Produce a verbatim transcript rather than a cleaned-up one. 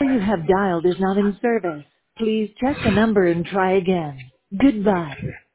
you have dialed is not in service. Please check the number and try again. Goodbye.